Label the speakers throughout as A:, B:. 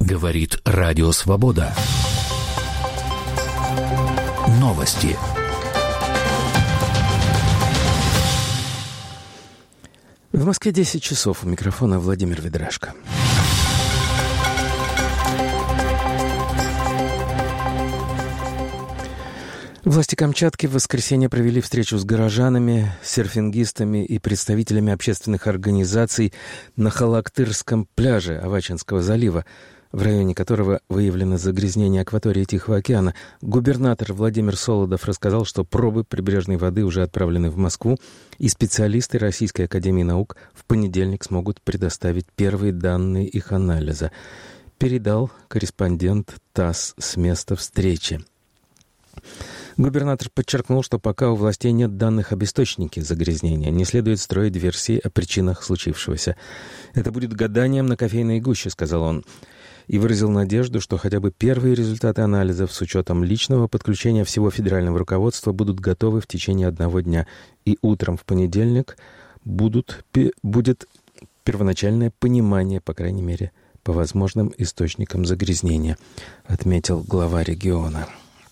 A: Говорит Радио Свобода. Новости.
B: В Москве 10 часов. У микрофона Владимир Ведрашко. Власти Камчатки в воскресенье провели встречу с горожанами, серфингистами и представителями общественных организаций на Халактырском пляже Авачинского залива, в районе которого выявлено загрязнение акватории Тихого океана. Губернатор Владимир Солодов рассказал, что пробы прибрежной воды уже отправлены в Москву, и специалисты Российской академии наук в понедельник смогут предоставить первые данные их анализа. Передал корреспондент ТАСС с места встречи. Губернатор подчеркнул, что пока у властей нет данных об источнике загрязнения, не следует строить версии о причинах случившегося. «Это будет гаданием на кофейной гуще», — сказал он, и выразил надежду, что хотя бы первые результаты анализов с учетом личного подключения всего федерального руководства будут готовы в течение одного дня, и утром в понедельник будет первоначальное понимание, по крайней мере, по возможным источникам загрязнения, отметил глава региона.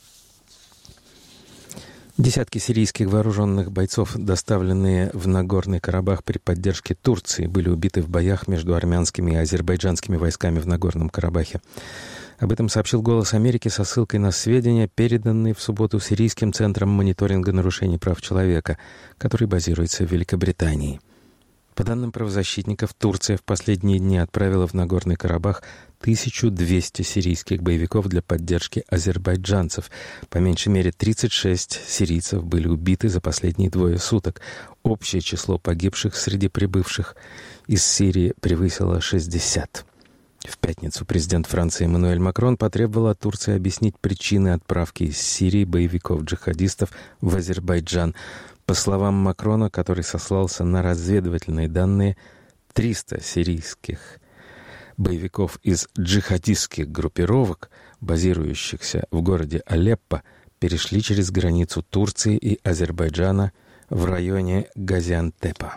B: Десятки сирийских вооруженных бойцов, доставленные в Нагорный Карабах при поддержке Турции, были убиты в боях между армянскими и азербайджанскими войсками в Нагорном Карабахе. Об этом сообщил «Голос Америки» со ссылкой на сведения, переданные в субботу Сирийским центром мониторинга нарушений прав человека, который базируется в Великобритании. По данным правозащитников, Турция в последние дни отправила в Нагорный Карабах 1200 сирийских боевиков для поддержки азербайджанцев. По меньшей мере 36 сирийцев были убиты за последние 2 суток. Общее число погибших среди прибывших из Сирии превысило 60. В пятницу президент Франции Эммануэль Макрон потребовал от Турции объяснить причины отправки из Сирии боевиков-джихадистов в Азербайджан. По словам Макрона, который сослался на разведывательные данные, 300 сирийских боевиков из джихадистских группировок, базирующихся в городе Алеппо, перешли через границу Турции и Азербайджана в районе Газиантепа.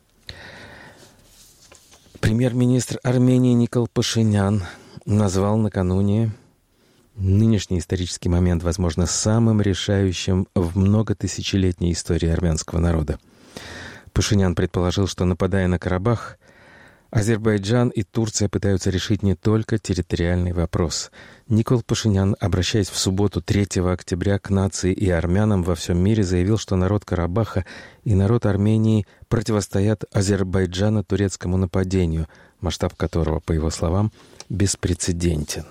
B: Премьер-министр Армении Никол Пашинян назвал накануне нынешний исторический момент, возможно, самым решающим в многотысячелетней истории армянского народа. Пашинян предположил, что, нападая на Карабах, Азербайджан и Турция пытаются решить не только территориальный вопрос. Никол Пашинян, обращаясь в субботу 3 октября к нации и армянам во всем мире, заявил, что народ Карабаха и народ Армении противостоят Азербайджано-турецкому нападению, масштаб которого, по его словам, беспрецедентен.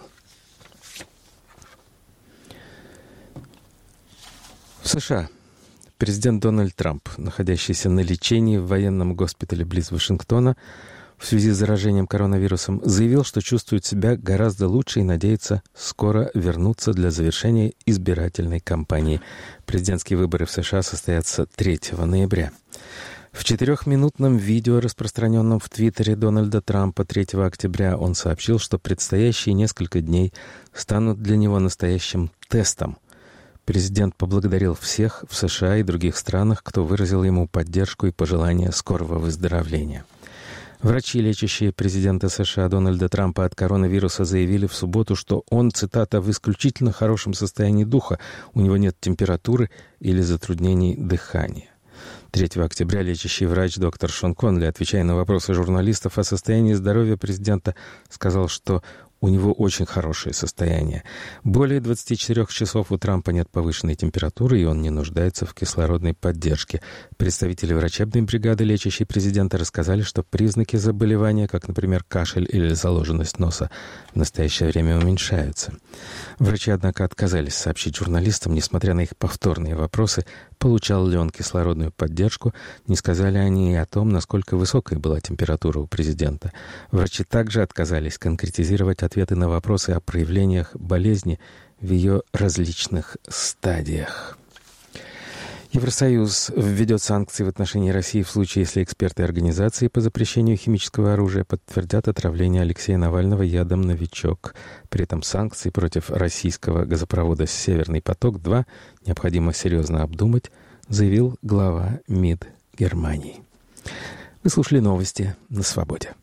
B: В США президент Дональд Трамп, находящийся на лечении в военном госпитале близ Вашингтона в связи с заражением коронавирусом, заявил, что чувствует себя гораздо лучше и надеется скоро вернуться для завершения избирательной кампании. Президентские выборы в США состоятся 3 ноября. В 4-минутном видео, распространенном в Твиттере Дональда Трампа 3 октября, он сообщил, что предстоящие несколько дней станут для него настоящим тестом. Президент поблагодарил всех в США и других странах, кто выразил ему поддержку и пожелание скорого выздоровления. Врачи, лечащие президента США Дональда Трампа от коронавируса, заявили в субботу, что он, цитата, «в исключительно хорошем состоянии духа, у него нет температуры или затруднений дыхания». 3 октября лечащий врач доктор Шон Конли, отвечая на вопросы журналистов о состоянии здоровья президента, сказал, что у него очень хорошее состояние. Более 24 часов у Трампа нет повышенной температуры, и он не нуждается в кислородной поддержке. Представители врачебной бригады, лечащей президента, рассказали, что признаки заболевания, как, например, кашель или заложенность носа, в настоящее время уменьшаются. Врачи, однако, отказались сообщить журналистам, несмотря на их повторные вопросы, получал ли он кислородную поддержку, не сказали они и о том, насколько высокой была температура у президента. Врачи также отказались конкретизировать ответы на вопросы о проявлениях болезни в ее различных стадиях. Евросоюз введет санкции в отношении России в случае, если эксперты организации по запрещению химического оружия подтвердят отравление Алексея Навального ядом «Новичок». При этом санкции против российского газопровода «Северный поток-2» необходимо серьезно обдумать, заявил глава МИД Германии. Вы слушали новости на Свободе.